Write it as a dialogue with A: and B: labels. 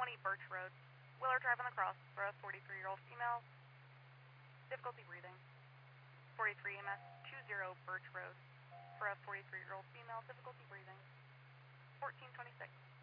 A: Birch Road. Willer Drive on the cross for a 43-year-old female. Difficulty breathing. 43 EMS 20 Birch Road for a 43-year-old female. Difficulty breathing. 1426.